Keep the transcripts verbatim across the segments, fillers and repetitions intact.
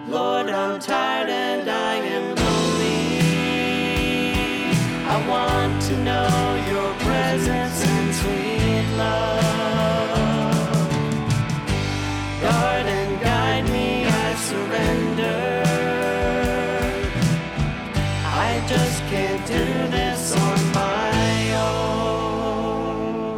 Lord, I'm tired and I am lonely. I want to know your presence and sweet love. Guard and guide me, I surrender. I just can't do this on my own.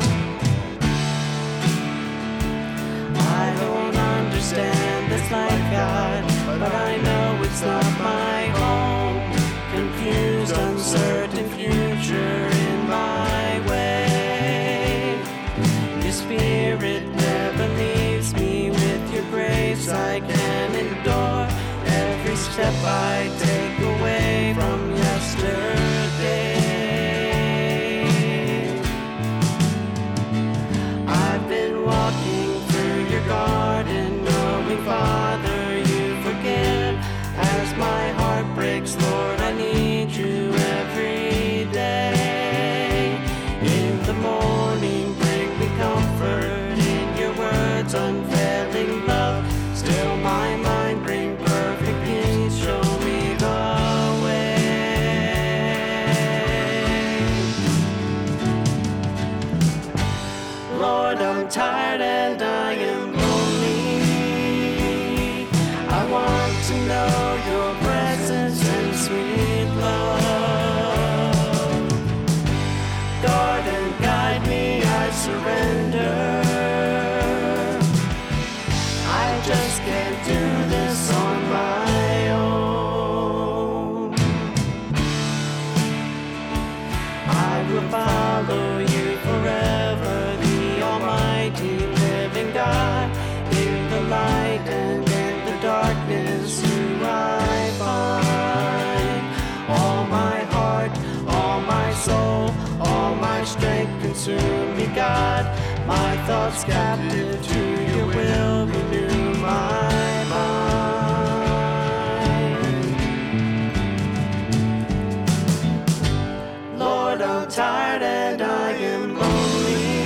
I don't understand this life, God, but I know it's not my home. Confused, uncertain future in my way. Your spirit never leaves me. With your grace I can endure every step I take away from yesterday. I've been walking through your garden, knowing, Father, you forgive. As my heart breaks, Lord, I need you every day. In the morning, bring me comfort in your words, unfailing love. Still my mind, bring perfect peace, show me the way. Lord, I'm tired and I am lonely. I want to know your presence and sweet love. Guard and guide me, I surrender. I just can't do this on my own. I will follow you forever, the almighty living God. In the light and in the darkness, who I find. All my heart, all my soul, all my strength consume me, God. My thoughts captive to your will, renew my mind. Lord, I'm tired and I am lonely.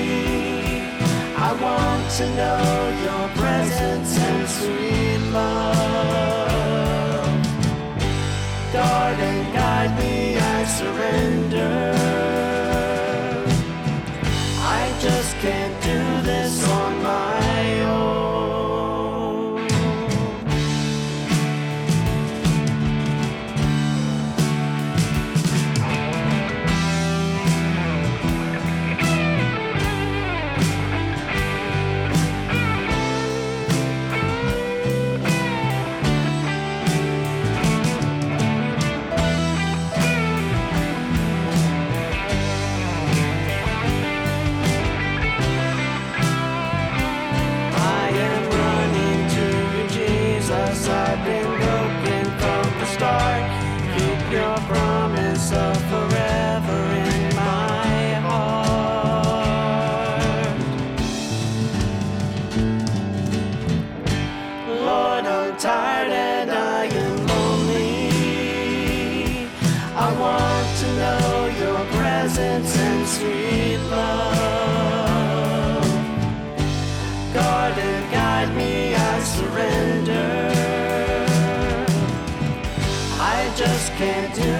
I want to know your presence and sweet love. Guard and guide me, I surrender. I just can't do this on my own. I've been broken from the start. Keep your promise of forever in my heart. Lord, I'm tired and I am lonely. I want to know your presence and sweet love. Guard and guide me, I surrender. I just can't do